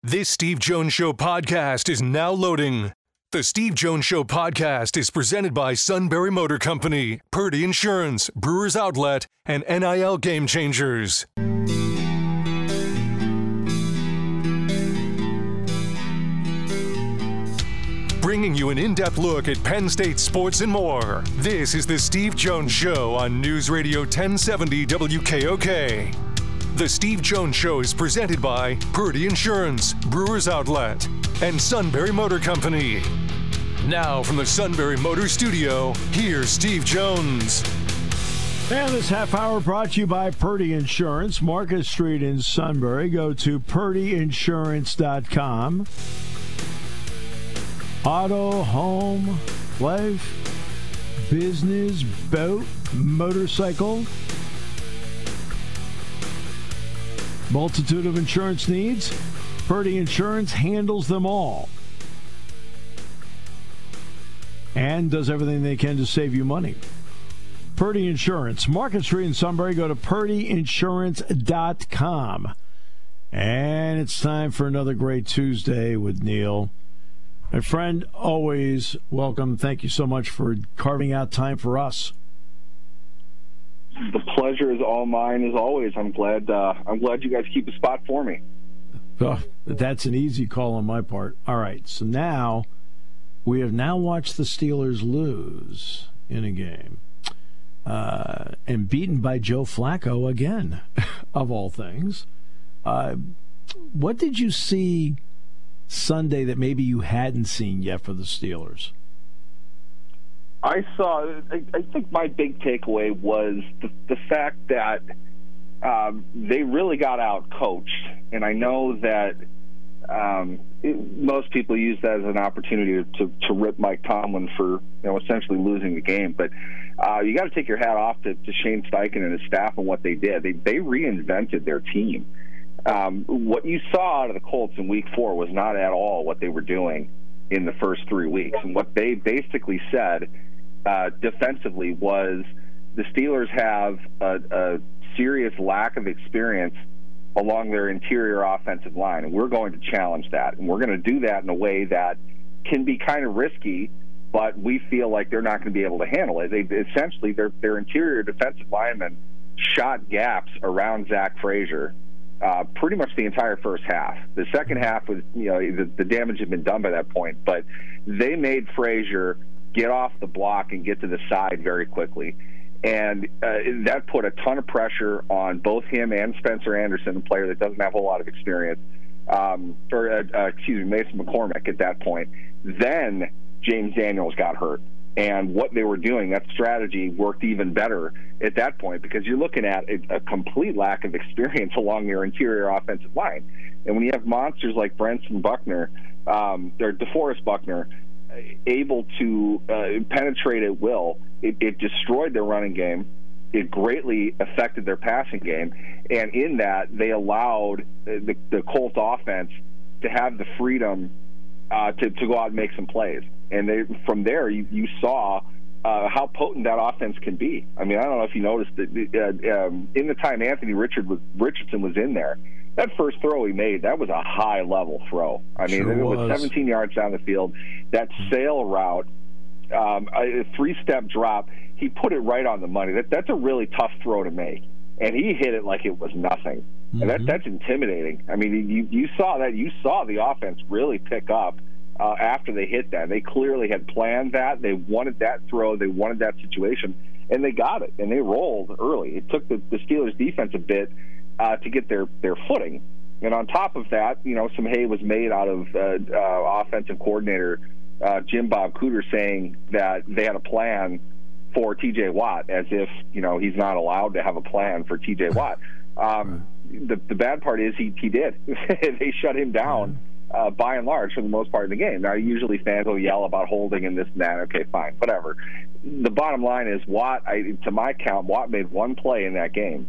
This Steve Jones Show podcast is now loading. The Steve Jones Show podcast is presented by Sunbury Motor Company, Purdy Insurance, Brewers Outlet, and NIL Game Changers. Bringing you an in-depth look at Penn State sports and more. This is the Steve Jones Show on News Radio 1070 WKOK. The Steve Jones Show is presented by Purdy Insurance, Brewers Outlet, and Sunbury Motor Company. Now from the Sunbury Motor Studio, here's Steve Jones. And this half hour brought to you by Purdy Insurance, Market Street in Sunbury. Go to purdyinsurance.com. Auto, home, life, business, boat, motorcycle. Multitude of insurance needs. Purdy Insurance handles them all. And does everything they can to save you money. Purdy Insurance, Market Street in Sunbury. Go to purdyinsurance.com. And it's time for another great Tuesday with Neil. My friend, always welcome. Thank you so much for carving out time for us. The pleasure is all mine, as always. I'm glad you guys keep a spot for me. Oh, that's an easy call on my part. All right, so now we have watched the Steelers lose in a game and beaten by Joe Flacco again, of all things. What did you see Sunday that maybe you hadn't seen yet for the Steelers? I think my big takeaway was the fact that they really got out-coached. And I know that most people use that as an opportunity to rip Mike Tomlin for essentially losing the game. But you got to take your hat off to Shane Steichen and his staff and what they did. They reinvented their team. What you saw out of the Colts in Week 4 was not at all what they were doing in the first 3 weeks. And what they basically said defensively was the Steelers have a serious lack of experience along their interior offensive line, and we're going to challenge that. And we're going to do that in a way that can be kind of risky, but we feel like they're not going to be able to handle it. Essentially, their interior defensive linemen shot gaps around Zach Frazier pretty much the entire first half. The second half was, the damage had been done by that point, but they made Frazier get off the block and get to the side very quickly. And that put a ton of pressure on both him and Spencer Anderson, a player that doesn't have a whole lot of experience, Mason McCormick at that point. Then James Daniels got hurt. And what they were doing, that strategy worked even better at that point because you're looking at a complete lack of experience along your interior offensive line. And when you have monsters like Brenson Buckner, or DeForest Buckner, able to penetrate at will, it destroyed their running game. It greatly affected their passing game. And in that, they allowed the Colts offense to have the freedom to go out and make some plays. And from there, you saw how potent that offense can be. I mean, I don't know if you noticed that in the time Anthony Richardson was in there, that first throw he made, that was a high-level throw. I mean, it was 17 yards down the field. That sail route, a three-step drop, he put it right on the money. That's a really tough throw to make. And he hit it like it was nothing. Mm-hmm. And that's intimidating. I mean, you saw that. You saw the offense really pick up after they hit that. They clearly had planned that. They wanted that throw. They wanted that situation. And they got it. And they rolled early. It took the Steelers' defense a bit to get their footing. And on top of that, some hay was made out of offensive coordinator Jim Bob Cooter saying that they had a plan for T.J. Watt, as if, he's not allowed to have a plan for T.J. Watt. The bad part is he did. They shut him down by and large for the most part of the game. Now, usually fans will yell about holding and this and that. Okay, fine, whatever. The bottom line is Watt, to my count, Watt made one play in that game.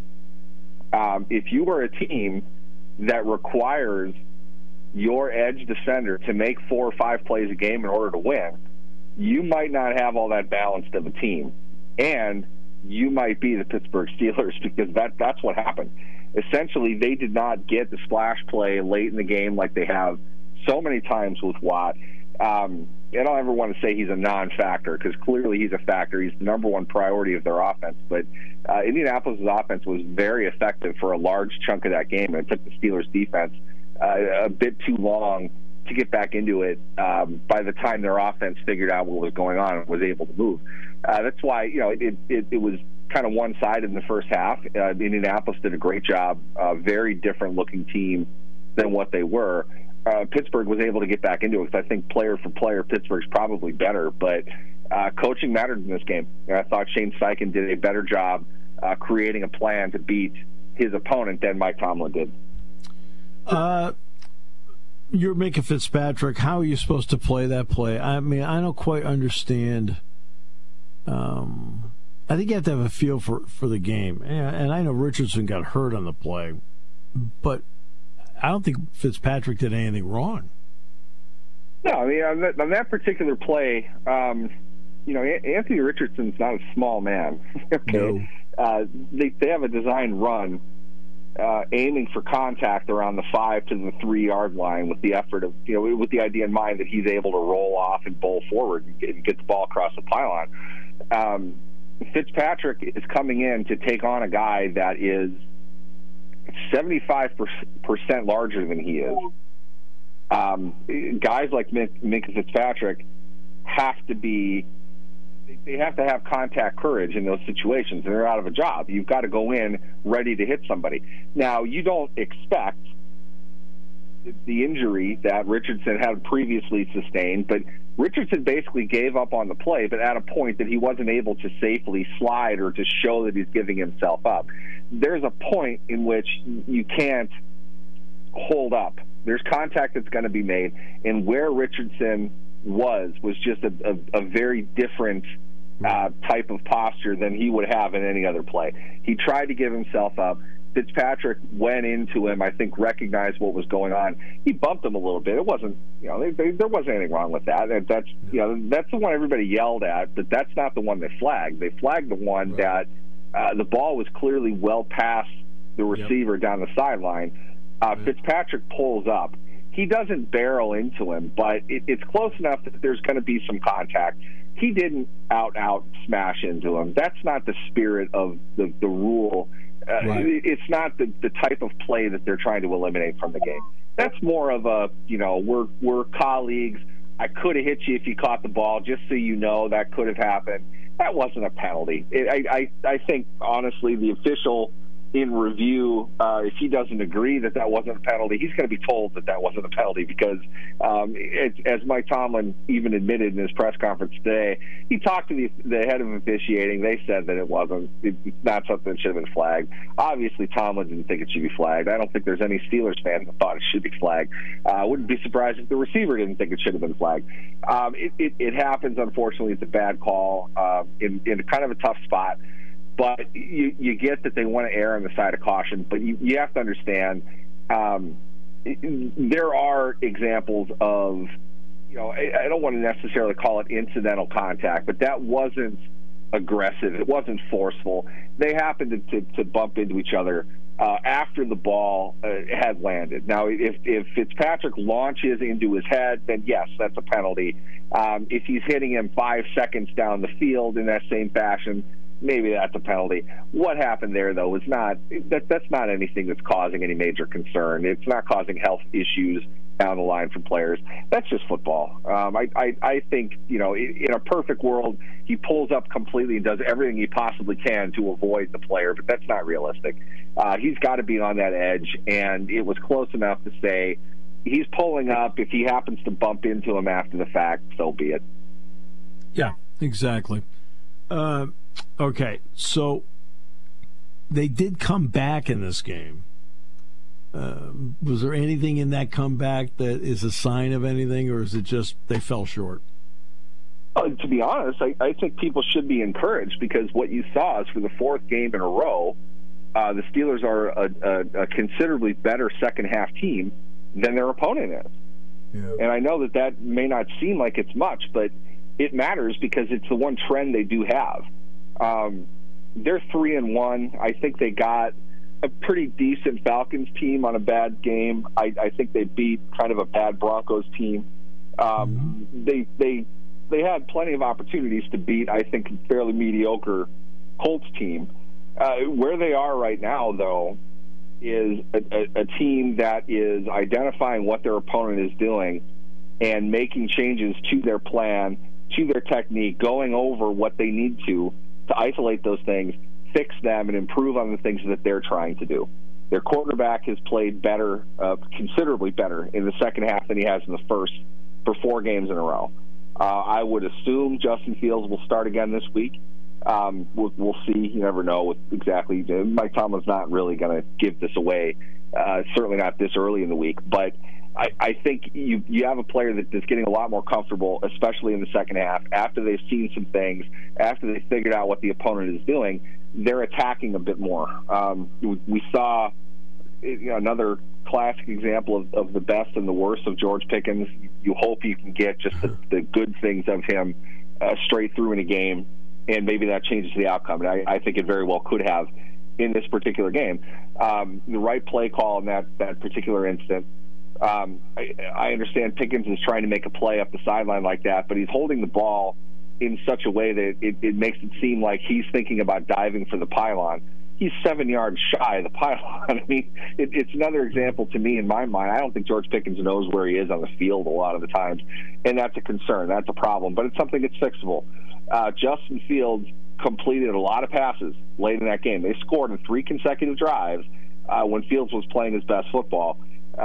If you are a team that requires your edge defender to make 4 or 5 plays a game in order to win, you might not have all that balanced of a team. And you might be the Pittsburgh Steelers, because that's what happened. Essentially, they did not get the splash play late in the game like they have so many times with Watt. I don't ever want to say he's a non-factor, because clearly he's a factor. He's the number one priority of their offense. But Indianapolis' offense was very effective for a large chunk of that game, and it took the Steelers' defense a bit too long to get back into it. By the time their offense figured out what was going on and was able to move, that's why it was kind of one-sided in the first half. Indianapolis did a great job. Very different-looking team than what they were. Pittsburgh was able to get back into it, because I think player for player, Pittsburgh's probably better. But coaching mattered in this game. I thought Shane Steichen did a better job creating a plan to beat his opponent than Mike Tomlin did. You're Minkah Fitzpatrick. How are you supposed to play that play? I mean, I don't quite understand. I think you have to have a feel for the game. And I know Richardson got hurt on the play, but I don't think Fitzpatrick did anything wrong. No, I mean, on that particular play, Anthony Richardson's not a small man. Okay? No. They have a design run aiming for contact around the 5 to the 3 yard line, with the effort of, with the idea in mind that he's able to roll off and bowl forward and get the ball across the pylon. Fitzpatrick is coming in to take on a guy that is 75% larger than he is. Guys like Minkah Fitzpatrick have to have contact courage in those situations, and they're out of a job. You've got to go in ready to hit somebody. Now, you don't expect the injury that Richardson had previously sustained, but Richardson basically gave up on the play, but at a point that he wasn't able to safely slide or to show that he's giving himself up. There's a point in which you can't hold up. There's contact that's going to be made, and where Richardson was just a very different type of posture than he would have in any other play. He tried to give himself up. Fitzpatrick went into him, I think, recognized what was going on. He bumped him a little bit. It wasn't, there wasn't anything wrong with that. That's the one everybody yelled at, but that's not the one they flagged. They flagged the one that the ball was clearly well past the receiver down the sideline. Fitzpatrick pulls up. He doesn't barrel into him, but it's close enough that there's going to be some contact. He didn't out smash into him. That's not the spirit of the rule. It's not the type of play that they're trying to eliminate from the game. That's more of a, we're colleagues. I could have hit you if you caught the ball, just so you know that could have happened. That wasn't a penalty. I think, honestly, the official in review, if he doesn't agree that wasn't a penalty, he's going to be told that wasn't a penalty, because as Mike Tomlin even admitted in his press conference today, he talked to the head of officiating. They said that it wasn't. It's not something that should have been flagged. Obviously, Tomlin didn't think it should be flagged. I don't think there's any Steelers fan that thought it should be flagged. I wouldn't be surprised if the receiver didn't think it should have been flagged. It happens, unfortunately. It's a bad call in kind of a tough spot. But you get that they want to err on the side of caution. But you have to understand, there are examples of, I don't want to necessarily call it incidental contact, but that wasn't aggressive. It wasn't forceful. They happened to bump into each other after the ball had landed. Now, if Fitzpatrick launches into his head, then yes, that's a penalty. If he's hitting him 5 seconds down the field in that same fashion, maybe that's a penalty. What happened there, though, is that's not anything that's causing any major concern. It's not causing health issues down the line for players. That's just football. I think, in a perfect world, he pulls up completely and does everything he possibly can to avoid the player, but that's not realistic. He's got to be on that edge, and it was close enough to say he's pulling up. If he happens to bump into him after the fact, so be it. Yeah, exactly. Okay, so they did come back in this game. Was there anything in that comeback that is a sign of anything, or is it just they fell short? To be honest, I think people should be encouraged, because what you saw is for the 4th game in a row, the Steelers are a considerably better second-half team than their opponent is. Yeah. And I know that may not seem like it's much, but it matters, because it's the one trend they do have. They're 3-1. I think they got a pretty decent Falcons team on a bad game. I think they beat kind of a bad Broncos team. They had plenty of opportunities to beat, I think, a fairly mediocre Colts team. Where they are right now, though, is a team that is identifying what their opponent is doing and making changes to their plan, to their technique, going over what they need to isolate those things, fix them, and improve on the things that they're trying to do. Their quarterback has played better, considerably better, in the second half than he has in the first for 4 games in a row. I would assume Justin Fields will start again this week. We'll see. You never know exactly. Mike Tomlin's not really going to give this away, certainly not this early in the week. But I think you have a player that's getting a lot more comfortable, especially in the second half, after they've seen some things, after they figured out what the opponent is doing. They're attacking a bit more. We saw another classic example of the best and the worst of George Pickens. You hope you can get just the good things of him straight through in a game, and maybe that changes the outcome. And I think it very well could have in this particular game. The right play call in that particular instant. I understand Pickens is trying to make a play up the sideline like that, but he's holding the ball in such a way that it makes it seem like he's thinking about diving for the pylon. He's 7 yards shy of the pylon. I mean, it's another example to me in my mind. I don't think George Pickens knows where he is on the field a lot of the times, and that's a concern. That's a problem, but it's something that's fixable. Justin Fields completed a lot of passes late in that game. They scored in 3 consecutive drives when Fields was playing his best football.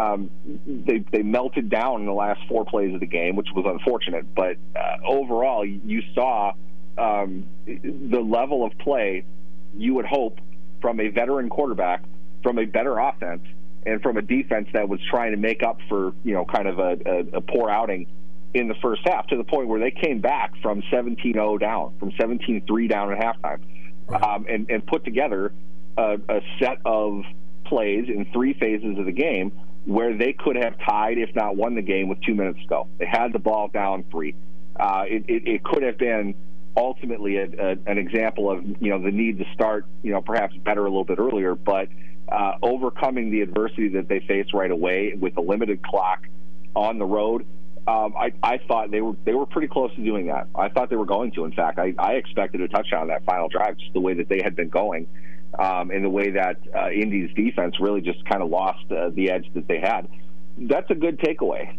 They melted down in the last 4 plays of the game, which was unfortunate. But overall, you saw the level of play you would hope from a veteran quarterback, from a better offense, and from a defense that was trying to make up for kind of a poor outing in the first half, to the point where they came back from 17-0 down, from 17-3 down at halftime, and put together a set of plays in 3 phases of the game where they could have tied, if not won the game, with 2 minutes to go. They had the ball down 3. It could have been ultimately an example of the need to start perhaps better a little bit earlier, but overcoming the adversity that they faced right away with a limited clock on the road. I thought they were pretty close to doing that. I thought they were going to. In fact, I expected a touchdown on that final drive, just the way that they had been going, and the way that Indy's defense really just kind of lost the edge that they had. That's a good takeaway.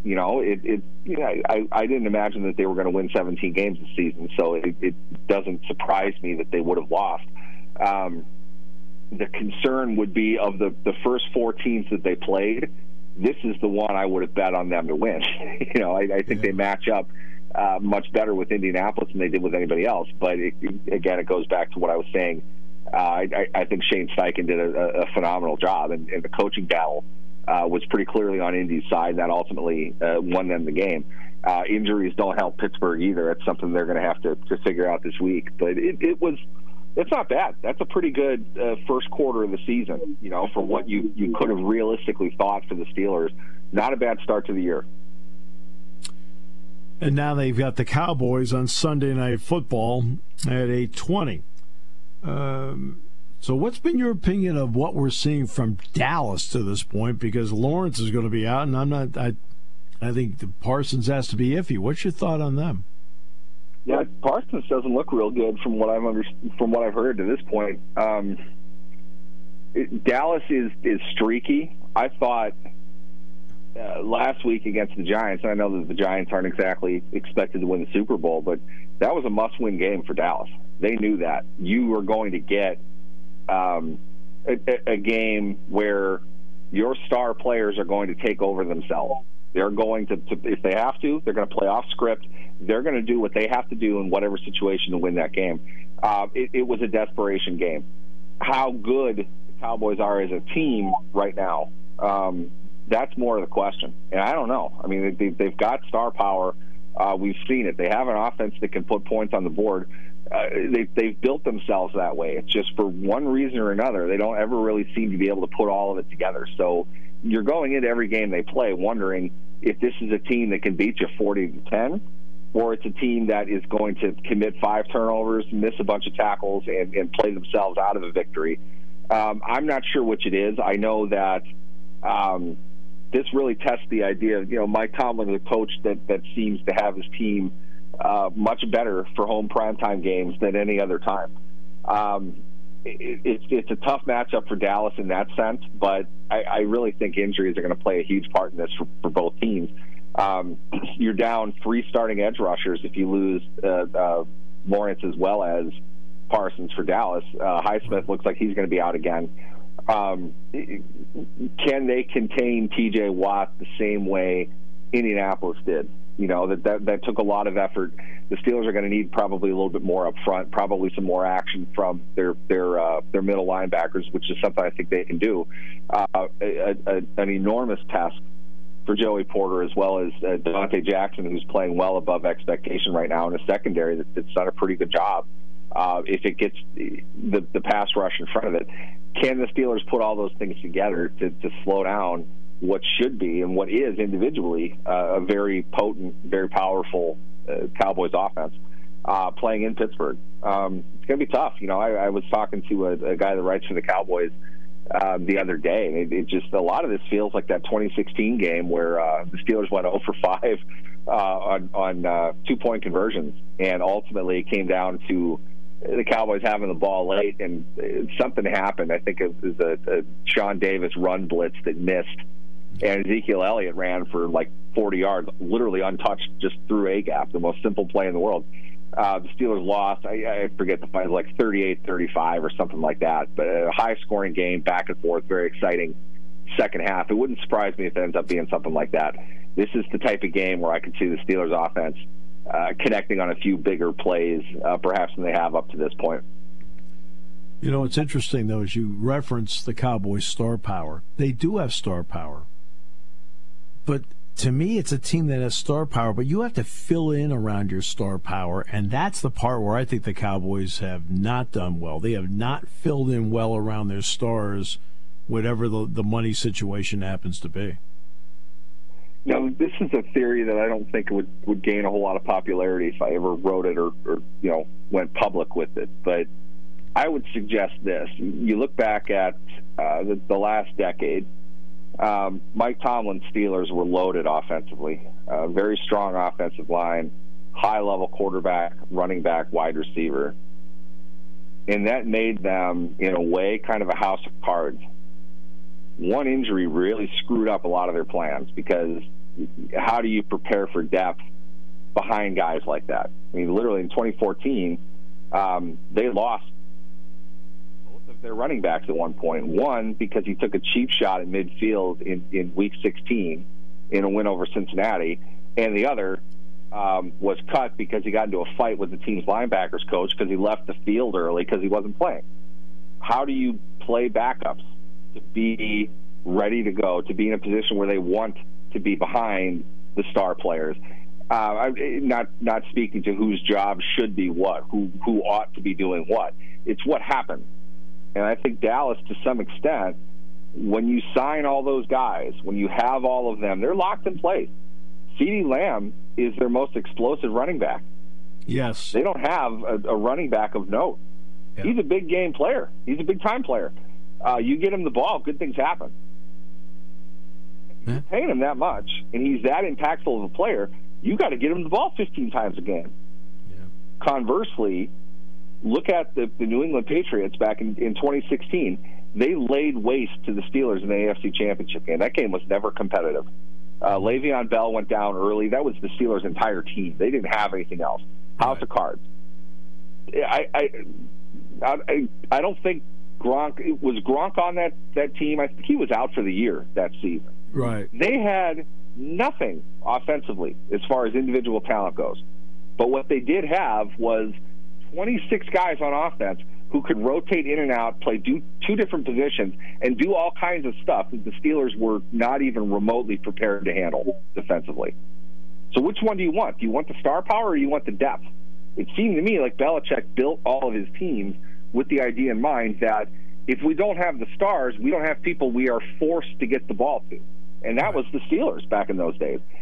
I didn't imagine that they were going to win 17 games this season, so it doesn't surprise me that they would have lost. The concern would be of the first 4 teams that they played, this is the one I would have bet on them to win. I think they match up much better with Indianapolis than they did with anybody else. But again, it goes back to what I was saying. I think Shane Steichen did a phenomenal job, and the coaching battle was pretty clearly on Indy's side. That ultimately won them the game. Injuries don't help Pittsburgh either. It's something they're going to have to figure out this week. But it's not bad. That's a pretty good first quarter of the season, for what you could have realistically thought for the Steelers. Not a bad start to the year. And now they've got the Cowboys on Sunday Night Football at 8:20. So what's been your opinion of what we're seeing from Dallas to this point? Because Lawrence is going to be out, and I think the Parsons has to be iffy. What's your thought on them? Yeah, Parsons doesn't look real good from what I've heard to this point. Dallas is streaky. I thought last week against the Giants, and I know that the Giants aren't exactly expected to win the Super Bowl, but that was a must-win game for Dallas. They knew that. You were going to get a game where your star players are going to take over themselves. They're going to if they have to, they're going to play off script. They're going to do what they have to do in whatever situation to win that game. It was a desperation game. How good the Cowboys are as a team right now, that's more of the question. And I don't know. I mean, they've got star power. We've seen it. They have an offense that can put points on the board. They've built themselves that way. It's just for one reason or another, they don't ever really seem to be able to put all of it together. So you're going into every game they play wondering if this is a team that can beat you 40-10, or it's a team that is going to commit 5 turnovers, miss a bunch of tackles, and play themselves out of a victory. I'm not sure which it is. I know that this really tests the idea of, Mike Tomlin is a coach that seems to have his team much better for home primetime games than any other time. It's a tough matchup for Dallas in that sense, but I really think injuries are going to play a huge part in this for both teams. You're down 3 starting edge rushers if you lose Lawrence as well as Parsons for Dallas. Highsmith looks like he's going to be out again. Can they contain T.J. Watt the same way Indianapolis did? That took a lot of effort. The Steelers are going to need probably a little bit more up front, probably some more action from their middle linebackers, which is something I think they can do. An enormous test for Joey Porter as well as Devontae Jackson, who's playing well above expectation right now in a secondary that's done a pretty good job. If it gets the pass rush in front of it, can the Steelers put all those things together to slow down what should be and what is individually a very potent, very powerful Cowboys offense playing in Pittsburgh? It's going to be tough. I was talking to a guy that writes for the Cowboys the other day. It just, a lot of this feels like that 2016 game where the Steelers went 0 for 5 on 2-point conversions, and ultimately it came down to the Cowboys having the ball late, and something happened. I think it was a Sean Davis run blitz that missed, and Ezekiel Elliott ran for like 40 yards, literally untouched, just through A-gap, the most simple play in the world. The Steelers lost, I forget the final, like 38-35 or something like that, but a high-scoring game, back and forth, very exciting second half. It wouldn't surprise me if it ends up being something like that. This is the type of game where I could see the Steelers offense connecting on a few bigger plays, perhaps than they have up to this point. It's interesting, though, as you reference the Cowboys' star power. They do have star power. But to me, it's a team that has star power, but you have to fill in around your star power, and that's the part where I think the Cowboys have not done well. They have not filled in well around their stars, whatever the money situation happens to be. This is a theory that I don't think would gain a whole lot of popularity if I ever wrote it or went public with it. But I would suggest this. You look back at the last decade, Mike Tomlin's Steelers were loaded offensively. Very strong offensive line, high-level quarterback, running back, wide receiver. And that made them, in a way, kind of a house of cards. One injury really screwed up a lot of their plans, because how do you prepare for depth behind guys like that? I mean, literally in 2014, they lost both of their running backs at one point. One, because he took a cheap shot at midfield in Week 16 in a win over Cincinnati, and the other was cut because he got into a fight with the team's linebackers coach because he left the field early because he wasn't playing. How do you play backups to be ready to go, to be in a position where they want to be behind the star players? I'm not speaking to whose job should be what, who ought to be doing what. It's what happened. And I think Dallas, to some extent, when you sign all those guys, when you have all of them, they're locked in place. CeeDee Lamb is their most explosive running back. Yes. They don't have a running back of note. Yeah. He's a big game player. He's a big-time player. You get him the ball, good things happen. You're paying him that much, and he's that impactful of a player, you got to get him the ball 15 times a game. Yeah. Conversely, look at the New England Patriots back in 2016. They laid waste to the Steelers in the AFC Championship game. That game was never competitive. Le'Veon Bell went down early. That was the Steelers' entire team. They didn't have anything else. House of cards. I don't think Gronk was on that team. I think he was out for the year that season. Right. They had nothing offensively as far as individual talent goes. But what they did have was 26 guys on offense who could rotate in and out, play two different positions, and do all kinds of stuff that the Steelers were not even remotely prepared to handle defensively. So which one do you want? Do you want the star power or do you want the depth? It seemed to me like Belichick built all of his teams with the idea in mind that if we don't have the stars, we don't have people we are forced to get the ball to. And that was the Steelers back in those days.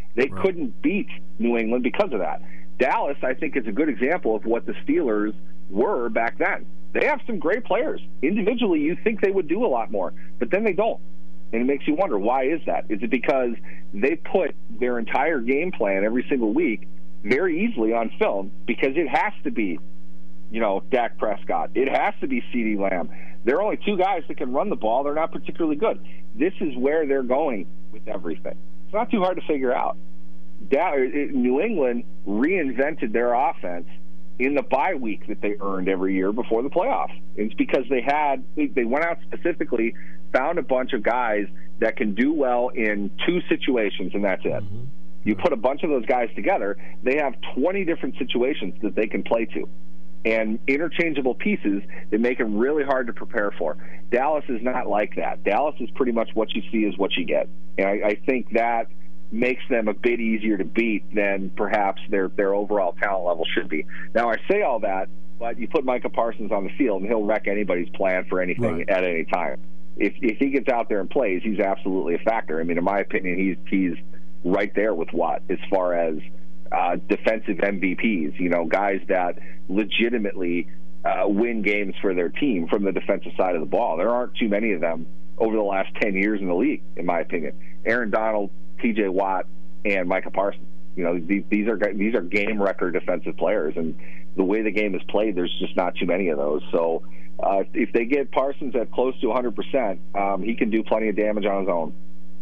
They couldn't beat New England because of that. Dallas, I think, is a good example of what the Steelers were back then. They have some great players. Individually, you think they would do a lot more, but then they don't. And it makes you wonder, why is that? Is it because they put their entire game plan every single week very easily on film because it has to be, Dak Prescott. It has to be CeeDee Lamb. There are only two guys that can run the ball. They're not particularly good. This is where they're going with everything. It's not too hard to figure out. New England reinvented their offense in the bye week that they earned every year before the playoffs. It's because they went out specifically, found a bunch of guys that can do well in two situations, and that's it. Mm-hmm. You put a bunch of those guys together, they have 20 different situations that they can play to, and interchangeable pieces that make them really hard to prepare for. Dallas is not like that. Dallas is pretty much what you see is what you get. And I think that makes them a bit easier to beat than perhaps their overall talent level should be. Now, I say all that, but you put Micah Parsons on the field, and he'll wreck anybody's plan for anything at any time. If he gets out there and plays, he's absolutely a factor. I mean, in my opinion, he's right there with Watt as far as defensive MVPs, guys that legitimately win games for their team from the defensive side of the ball. There aren't too many of them over the last 10 years in the league, in my opinion. Aaron Donald, TJ Watt, and Micah Parsons. These are game record defensive players, and the way the game is played, there's just not too many of those. So if they get Parsons at close to 100%, he can do plenty of damage on his own.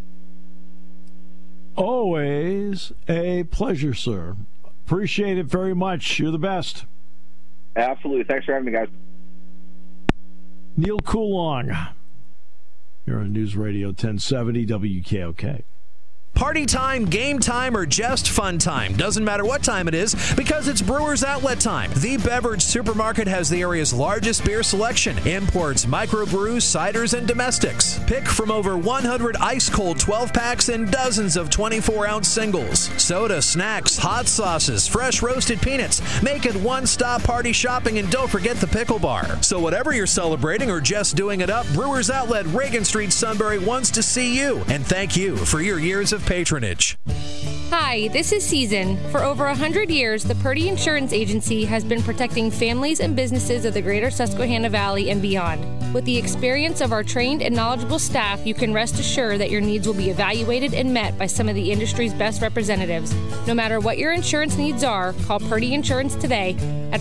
Always a pleasure, sir. Appreciate it very much. You're the best. Absolutely. Thanks for having me, guys. Neil Coulong. You're on News Radio 1070 WKOK. Party time, game time, or just fun time. Doesn't matter what time it is because it's Brewers Outlet time. The Beverage Supermarket has the area's largest beer selection. Imports, microbrews, ciders, and domestics. Pick from over 100 ice-cold 12-packs and dozens of 24-ounce singles. Soda, snacks, hot sauces, fresh roasted peanuts. Make it one-stop party shopping, and don't forget the pickle bar. So whatever you're celebrating or just doing it up, Brewers Outlet, Reagan Street, Sunbury wants to see you. And thank you for your years of patronage. Hi, this is Season. For over 100 years, the Purdy Insurance Agency has been protecting families and businesses of the greater Susquehanna Valley and beyond. With the experience of our trained and knowledgeable staff, you can rest assured that your needs will be evaluated and met by some of the industry's best representatives. No matter what your insurance needs are, call Purdy Insurance today at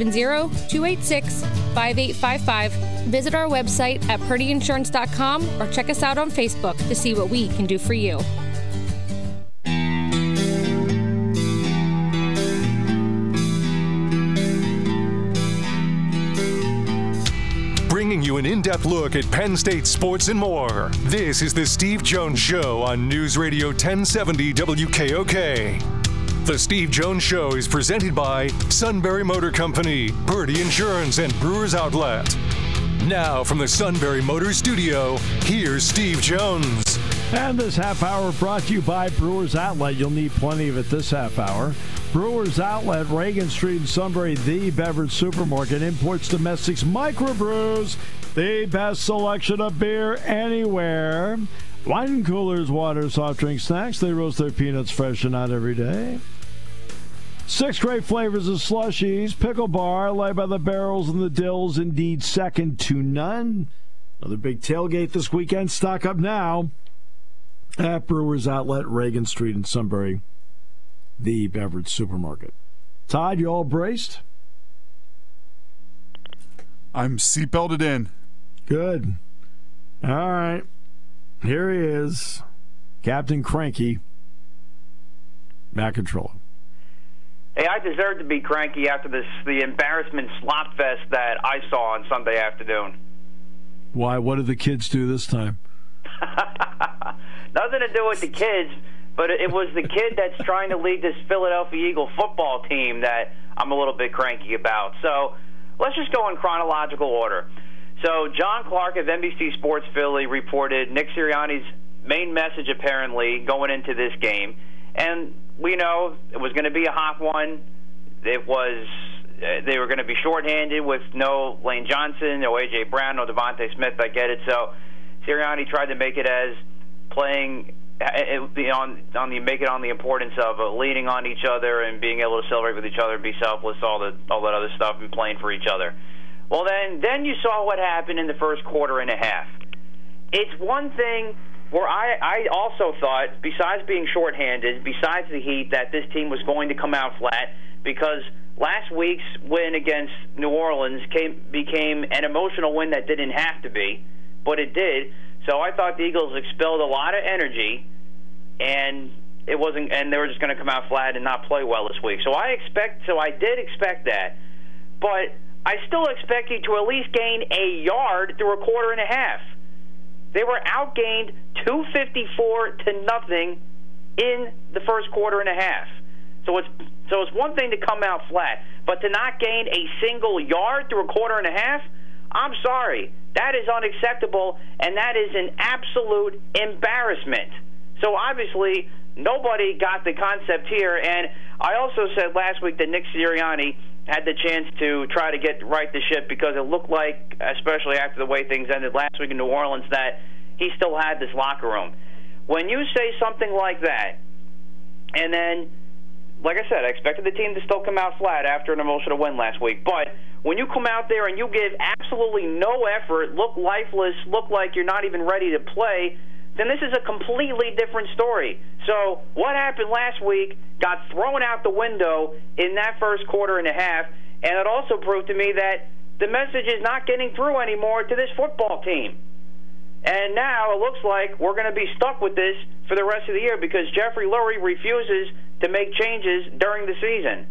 570-286-5855. Visit our website at purdyinsurance.com or check us out on Facebook to see what we can do for you. Bringing you an in-depth look at Penn State sports and more. This is the Steve Jones Show on News Radio 1070 WKOK. The Steve Jones Show is presented by Sunbury Motor Company, Purdy Insurance, and Brewers Outlet. Now from the Sunbury Motor Studio, here's Steve Jones. And this half hour brought to you by Brewers Outlet. You'll need plenty of it this half hour. Brewers Outlet, Reagan Street in Sunbury, the beverage supermarket, imports, domestics, microbrews, the best selection of beer anywhere. Wine coolers, water, soft drink, snacks. They roast their peanuts fresh and out every day. 6 great flavors of slushies. Pickle bar, led by the barrels and the dills, indeed second to none. Another big tailgate this weekend. Stock up now at Brewers Outlet, Reagan Street in Sunbury, the beverage supermarket. Todd, you all braced? I'm seatbelted in. Good. All right. Here he is, Captain Cranky, Matt Controller. Hey, I deserve to be cranky after the embarrassment slop fest that I saw on Sunday afternoon. Why? What did the kids do this time? Nothing to do with the kids, but it was the kid that's trying to lead this Philadelphia Eagle football team that I'm a little bit cranky about. So let's just go in chronological order. So John Clark of NBC Sports Philly reported Nick Sirianni's main message apparently going into this game. And we know it was going to be a hot one. It was they were going to be shorthanded with no Lane Johnson, no A.J. Brown, no Devontae Smith. I get it. So Sirianni tried to make it as playing make it on the importance of leaning on each other and being able to celebrate with each other, be selfless, all that other stuff, and playing for each other. Well, then you saw what happened in the first quarter and a half. It's one thing where I also thought, besides being shorthanded, besides the heat, that this team was going to come out flat, because last week's win against New Orleans became an emotional win that didn't have to be, but it did. So I thought the Eagles expelled a lot of energy, and they were just going to come out flat and not play well this week. So I did expect that, but I still expect you to at least gain a yard through a quarter and a half. They were outgained 254-0 in the first quarter and a half. So it's one thing to come out flat, but to not gain a single yard through a quarter and a half, I'm sorry. That is unacceptable, and that is an absolute embarrassment. So obviously, nobody got the concept here, and I also said last week that Nick Sirianni had the chance to try to right the ship, because it looked like, especially after the way things ended last week in New Orleans, that he still had this locker room. When you say something like that, and then, like I said, I expected the team to still come out flat after an emotional win last week, but when you come out there and you give absolutely no effort, look lifeless, look like you're not even ready to play, then this is a completely different story. So what happened last week got thrown out the window in that first quarter and a half, and it also proved to me that the message is not getting through anymore to this football team. And now it looks like we're going to be stuck with this for the rest of the year, because Jeffrey Lurie refuses to make changes during the season.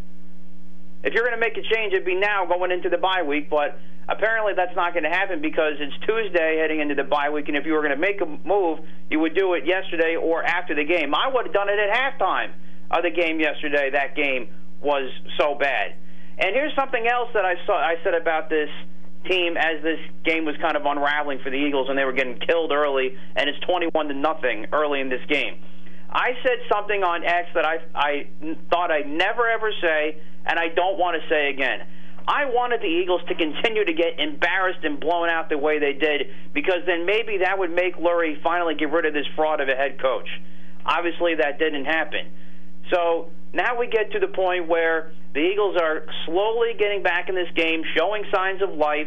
If you're going to make a change, it'd be now going into the bye week, but apparently that's not going to happen because it's Tuesday heading into the bye week, and if you were going to make a move, you would do it yesterday or after the game. I would have done it at halftime of the game yesterday. That game was so bad. And here's something else that I said about this team as this game was kind of unraveling for the Eagles, and they were getting killed early, and it's 21-0 early in this game. I said something on X that I thought I'd never ever say, and I don't want to say again. I wanted the Eagles to continue to get embarrassed and blown out the way they did, because then maybe that would make Lurie finally get rid of this fraud of a head coach. Obviously, that didn't happen. So now we get to the point where the Eagles are slowly getting back in this game, showing signs of life,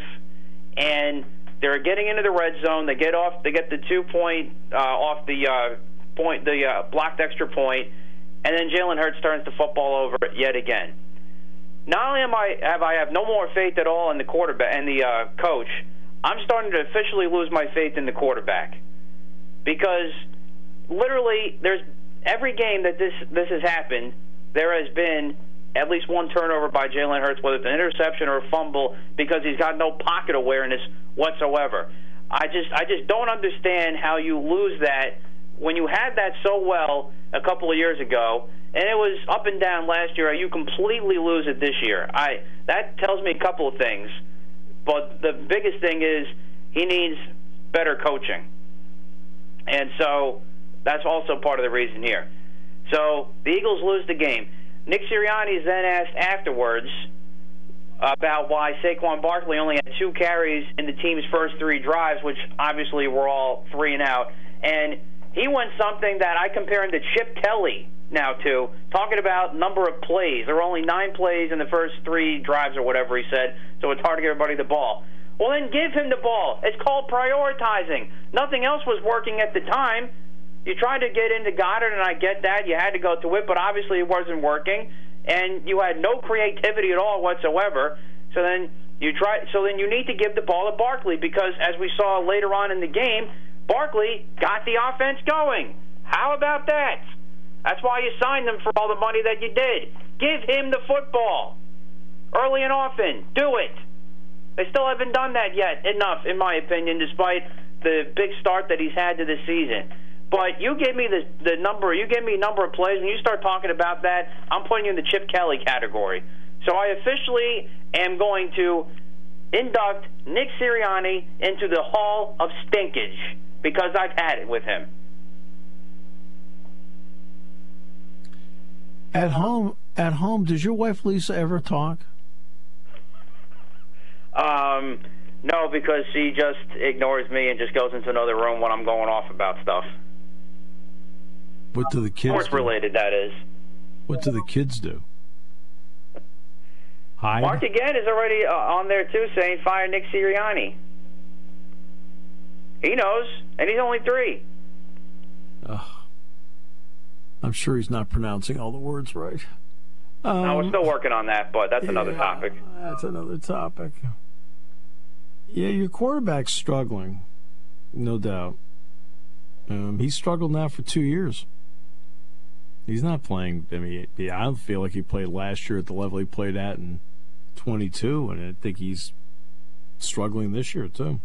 and they're getting into the red zone. They get the 2-point off the blocked extra point, and then Jalen Hurts turns the football over yet again. Not only have I no more faith at all in the quarterback and the coach, I'm starting to officially lose my faith in the quarterback, because literally there's every game that this has happened, there has been at least one turnover by Jalen Hurts, whether it's an interception or a fumble, because he's got no pocket awareness whatsoever. I just don't understand how you lose that when you had that so well a couple of years ago, and it was up and down last year. You completely lose it this year. That tells me a couple of things, but the biggest thing is he needs better coaching, and so that's also part of the reason here. So the Eagles lose the game. Nick Sirianni is then asked afterwards about why Saquon Barkley only had 2 carries in the team's first 3 drives, which obviously were all 3 and out, and he went something that I compare him to Chip Kelly now to, talking about number of plays. There were only 9 plays in the first 3 drives or whatever he said, so it's hard to give everybody the ball. Well, then give him the ball. It's called prioritizing. Nothing else was working at the time. You tried to get into Goddard, and I get that. You had to go to it, but obviously it wasn't working, and you had no creativity at all whatsoever. So then you need to give the ball to Barkley, because as we saw later on in the game, Barkley got the offense going. How about that? That's why you signed him for all the money that you did. Give him the football early and often. Do it. They still haven't done that yet enough, in my opinion, despite the big start that he's had to this season. But you give me the number. You give me a number of plays. When you start talking about that, I'm putting you in the Chip Kelly category. So I officially am going to induct Nick Sirianni into the Hall of Stinkage, because I've had it with him. At home, does your wife Lisa ever talk? No, because she just ignores me and just goes into another room when I'm going off about stuff. What do the kids Sports do? related, that is. What do the kids do? Hide? Mark again is already on there too, saying fire Nick Sirianni. He knows, and he's only 3. I'm sure he's not pronouncing all the words right. No, we're still working on that, but that's another topic. That's another topic. Yeah, your quarterback's struggling, no doubt. He's struggled now for 2 years. He's not playing. I mean, I don't feel like he played last year at the level he played at in 22, and I think he's struggling this year too.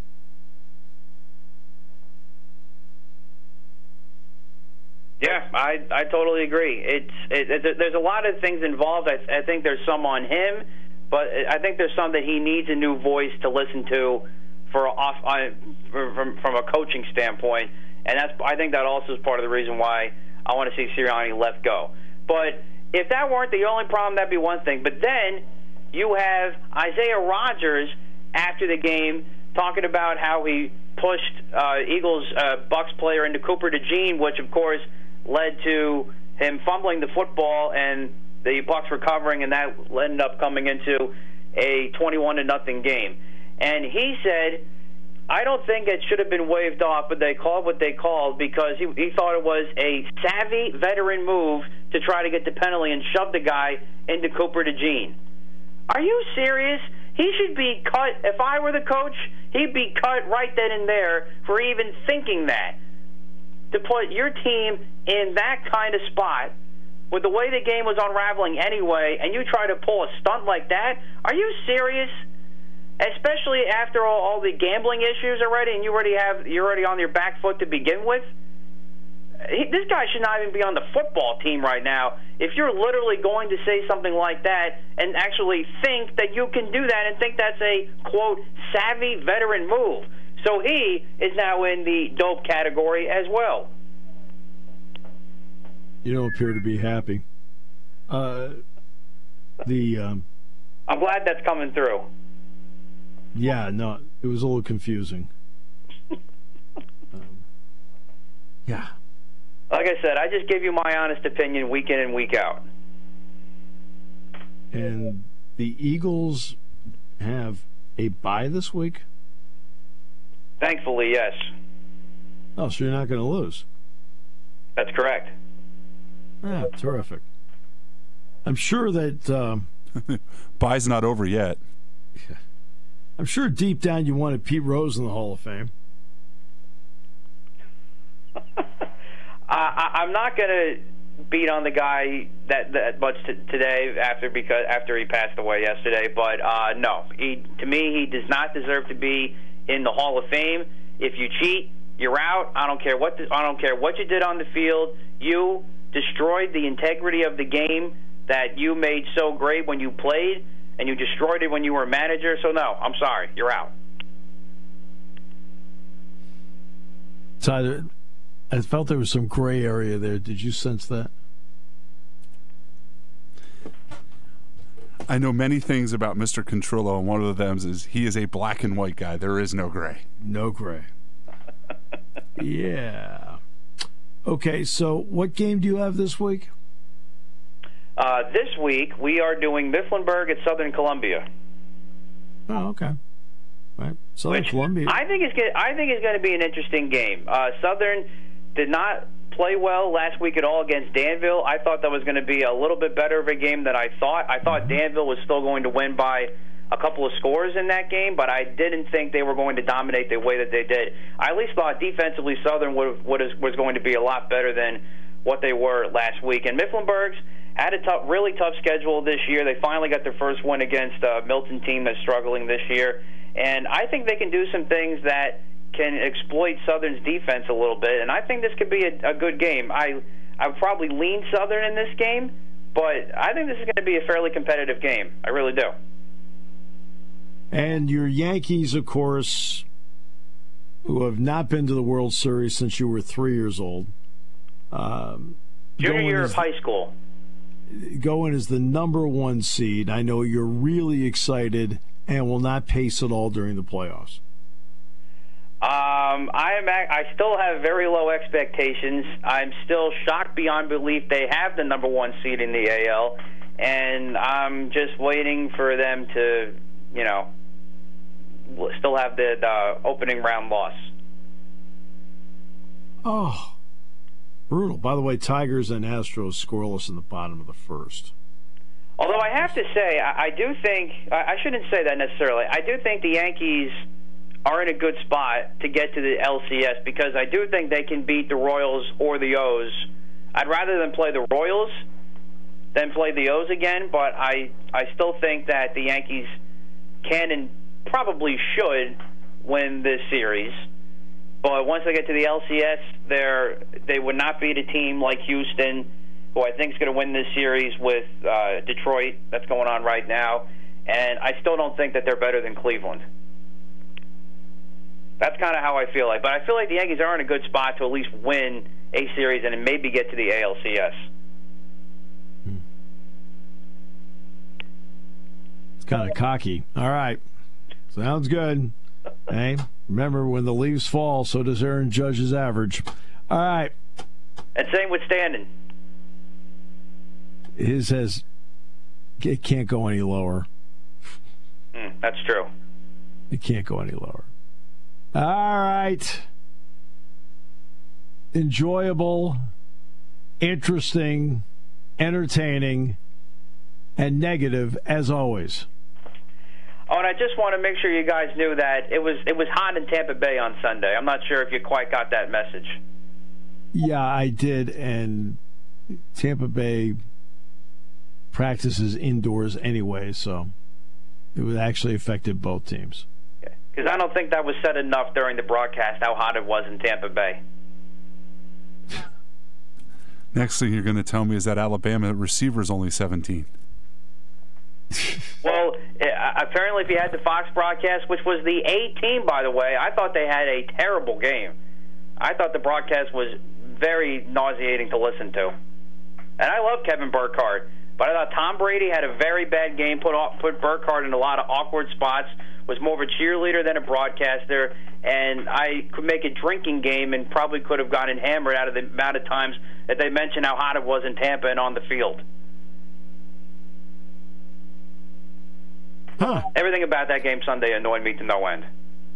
Yeah, I totally agree. There's a lot of things involved. I think there's some on him, but I think there's some that he needs a new voice to listen to from a coaching standpoint, and I think that also is part of the reason why I want to see Sirianni let go. But if that weren't the only problem, that'd be one thing. But then you have Isaiah Rodgers after the game talking about how he pushed Eagles Bucks player into Cooper DeJean, which of course led to him fumbling the football and the Bucks recovering, and that ended up coming into a 21-0 game. And he said, I don't think it should have been waved off, but they called what they called because he thought it was a savvy veteran move to try to get the penalty and shove the guy into Cooper DeJean. Are you serious? He should be cut. If I were the coach, he'd be cut right then and there for even thinking that. To put your team in that kind of spot with the way the game was unraveling anyway, and you try to pull a stunt like that? Are you serious? Especially after all the gambling issues already, and you're already on your back foot to begin with. This guy should not even be on the football team right now. If you're literally going to say something like that and actually think that you can do that and think that's a, quote, savvy veteran move. So he is now in the dope category as well. You don't appear to be happy. I'm glad that's coming through. Yeah, no, it was a little confusing. Yeah. Like I said, I just give you my honest opinion week in and week out. And the Eagles have a bye this week? Thankfully, yes. Oh, so you're not going to lose? That's correct. Yeah, terrific. I'm sure that... Bye's not over yet. I'm sure deep down you wanted Pete Rose in the Hall of Fame. I'm not going to beat on the guy that much today after he passed away yesterday, but no, to me he does not deserve to be in the Hall of Fame. If you cheat, you're out. I don't care what you did on the field. You destroyed the integrity of the game that you made so great when you played, and you destroyed it when you were a manager. So no, I'm sorry, you're out. Tyler, I felt there was some gray area there. Did you sense that? I know many things about Mr. Contrillo, and one of them is he is a black and white guy. There is no gray. No gray. Yeah. Okay, so what game do you have this week? This week we are doing Mifflinburg at Southern Columbia. Oh, okay. Right. Southern Columbia. I think it's going to be an interesting game. Southern did not play well last week at all against Danville. I thought that was going to be a little bit better of a game than I thought. I thought Danville was still going to win by a couple of scores in that game, but I didn't think they were going to dominate the way that they did. I at least thought defensively Southern was going to be a lot better than what they were last week. And Mifflinburg's had a really tough schedule this year. They finally got their first win against a Milton team that's struggling this year. And I think they can do some things that can exploit Southern's defense a little bit. And I think this could be a good game. I would probably lean Southern in this game, but I think this is going to be a fairly competitive game. I really do. And your Yankees, of course, who have not been to the World Series since you were 3 years old. Junior year of high school. Going as the number 1 seed. I know you're really excited and will not pace at all during the playoffs. I still have very low expectations. I'm still shocked beyond belief they have the number one seed in the AL, and I'm just waiting for them to, still have the opening round loss. Oh, brutal. By the way, Tigers and Astros scoreless in the bottom of the first. Although I have to say, I do think, I shouldn't say that necessarily, I do think the Yankees are in a good spot to get to the LCS because I do think they can beat the Royals or the O's. I'd rather than play the Royals than play the O's again, but I still think that the Yankees can and probably should win this series. But once they get to the LCS, they would not beat a team like Houston, who I think is going to win this series with Detroit. That's going on right now. And I still don't think that they're better than Cleveland. That's kind of how I feel like. But I feel like the Yankees are in a good spot to at least win a series and maybe get to the ALCS. It's kind of cocky. All right. Sounds good. Hey, remember, when the leaves fall, so does Aaron Judge's average. All right. And same with Standing. It can't go any lower. That's true. It can't go any lower. All right. Enjoyable, interesting, entertaining, and negative as always. Oh, and I just want to make sure you guys knew that it was hot in Tampa Bay on Sunday. I'm not sure if you quite got that message. Yeah, I did, and Tampa Bay practices indoors anyway, so it would actually affected both teams. Because I don't think that was said enough during the broadcast how hot it was in Tampa Bay. Next thing you're going to tell me is that Alabama receiver's only 17. Well, apparently if you had the Fox broadcast, which was the A team, by the way, I thought they had a terrible game. I thought the broadcast was very nauseating to listen to. And I love Kevin Burkhardt, but I thought Tom Brady had a very bad game, put Burkhardt in a lot of awkward spots, was more of a cheerleader than a broadcaster, and I could make a drinking game and probably could have gotten hammered out of the amount of times that they mentioned how hot it was in Tampa and on the field. Huh. Everything about that game Sunday annoyed me to no end.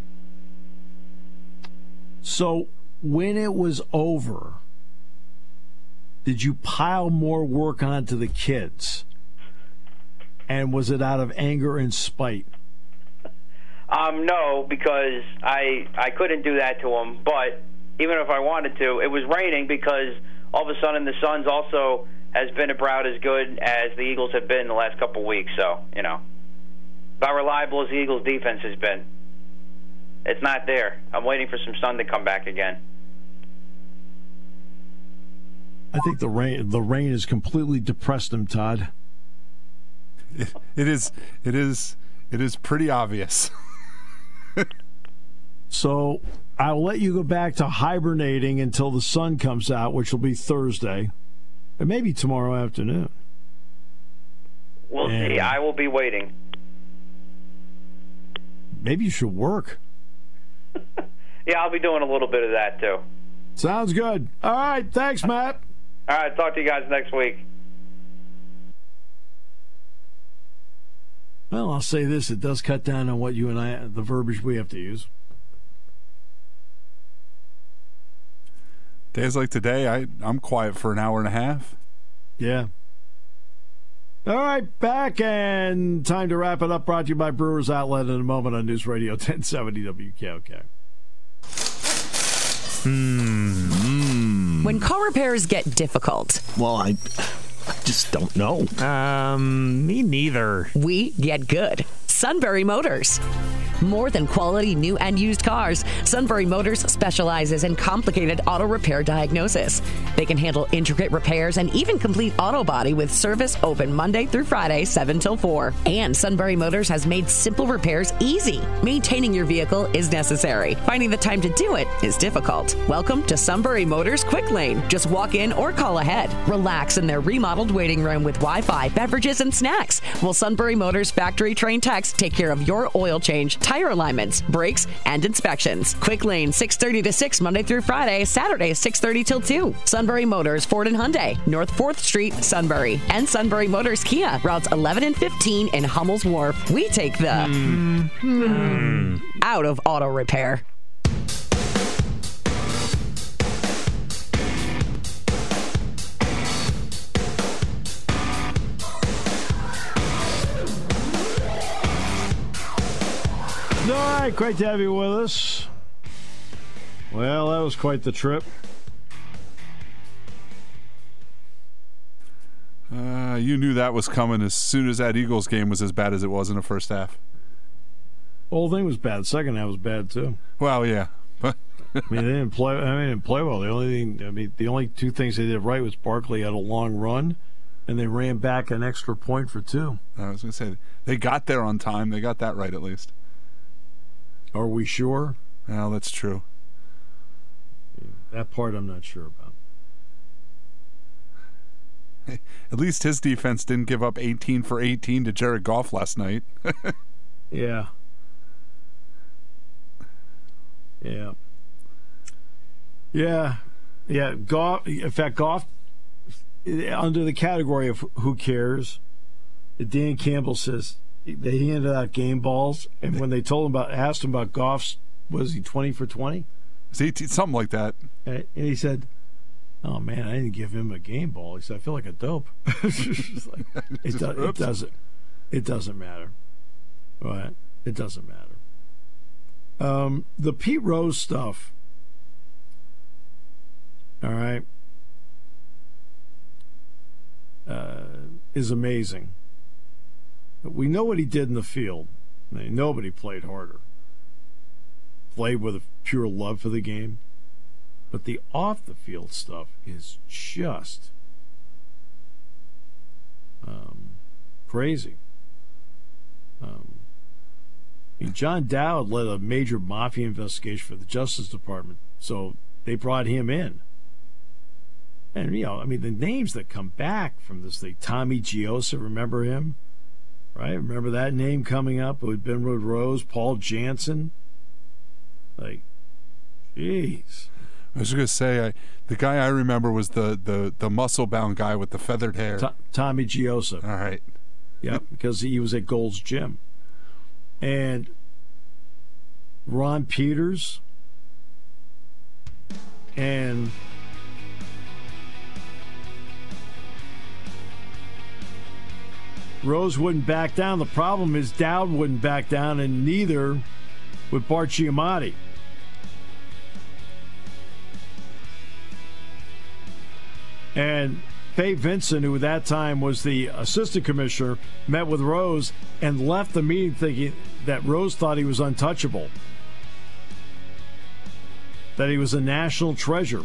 So when it was over, did you pile more work onto the kids? And was it out of anger and spite? No, because I couldn't do that to them. But even if I wanted to, it was raining because all of a sudden the Suns also has been about as good as the Eagles have been in the last couple of weeks. So, about reliable as the Eagles' defense has been. It's not there. I'm waiting for some sun to come back again. I think the rain has completely depressed him, Todd. It is pretty obvious. So I'll let you go back to hibernating until the sun comes out, which will be Thursday, and maybe tomorrow afternoon. We'll see. I will be waiting. Maybe you should work. Yeah, I'll be doing a little bit of that, too. Sounds good. All right. Thanks, Matt. All right. Talk to you guys next week. Well, I'll say this. It does cut down on what you and I, the verbiage we have to use. Days like today, I'm quiet for an hour and a half. Yeah. All right, back, and time to wrap it up. Brought to you by Brewers Outlet in a moment on News Radio 1070 WKOK. When car repairs get difficult. Well, I just don't know. Me neither. We get good. Sunbury Motors. More than quality new and used cars, Sunbury Motors specializes in complicated auto repair diagnosis. They can handle intricate repairs and even complete auto body with service open Monday through Friday, 7 till 4. And Sunbury Motors has made simple repairs easy. Maintaining your vehicle is necessary. Finding the time to do it is difficult. Welcome to Sunbury Motors Quick Lane. Just walk in or call ahead. Relax in their remodeled waiting room with Wi-Fi, beverages, and snacks. While Sunbury Motors factory trained techs take care of your oil change, tire alignments, brakes, and inspections. Quick Lane, 6:30 to 6, Monday through Friday, Saturday, 6:30 till 2. Sunbury Motors, Ford and Hyundai, North 4th Street, Sunbury. And Sunbury Motors Kia, routes 11 and 15 in Hummel's Wharf. We take the out of auto repair. All right, great to have you with us. Well, that was quite the trip. You knew that was coming as soon as that Eagles game was as bad as it was in the first half. The whole thing was bad. Second half was bad too. Well, yeah. I mean, they didn't play. They didn't play well. The only two things they did right was Barkley had a long run, and they ran back an extra point for 2. I was going to say they got there on time. They got that right at least. Are we sure? Well, that's true. That part I'm not sure about. At least his defense didn't give up 18 for 18 to Jared Goff last night. Yeah. Goff. In fact, Goff, under the category of who cares, Dan Campbell says they handed out game balls, and when they asked him about Goff's, was he 20 for 20? Something like that. And he said, "Oh man, I didn't give him a game ball." He said, "I feel like a dope." It doesn't matter. Right? It doesn't matter. The Pete Rose stuff. All right. Is amazing. We know what he did in the field. Nobody played harder. Played with a pure love for the game. But the off-the-field stuff is just crazy. John Dowd led a major mafia investigation for the Justice Department, so they brought him in. And, the names that come back from this thing, Tommy Giosa, remember him? Right? Remember that name coming up? It had been with Rose, Paul Jansen. Jeez. I was going to say, the guy I remember was the muscle-bound guy with the feathered hair. Tommy Giosa. All right. Yeah, because he was at Gold's Gym. And Ron Peters and Rose wouldn't back down. The problem is Dowd wouldn't back down, and neither would Bart Giamatti. And Fay Vincent, who at that time was the assistant commissioner, met with Rose and left the meeting thinking that Rose thought he was untouchable, that he was a national treasure.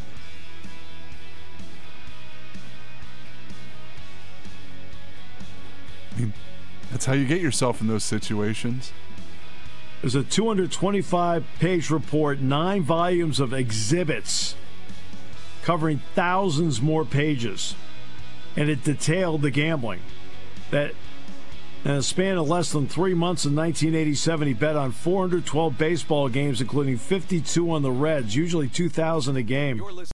That's how you get yourself in those situations. There's a 225-page report, 9 volumes of exhibits covering thousands more pages. And it detailed the gambling. That in a span of less than 3 months in 1987, he bet on 412 baseball games, including 52 on the Reds, usually $2,000 a game.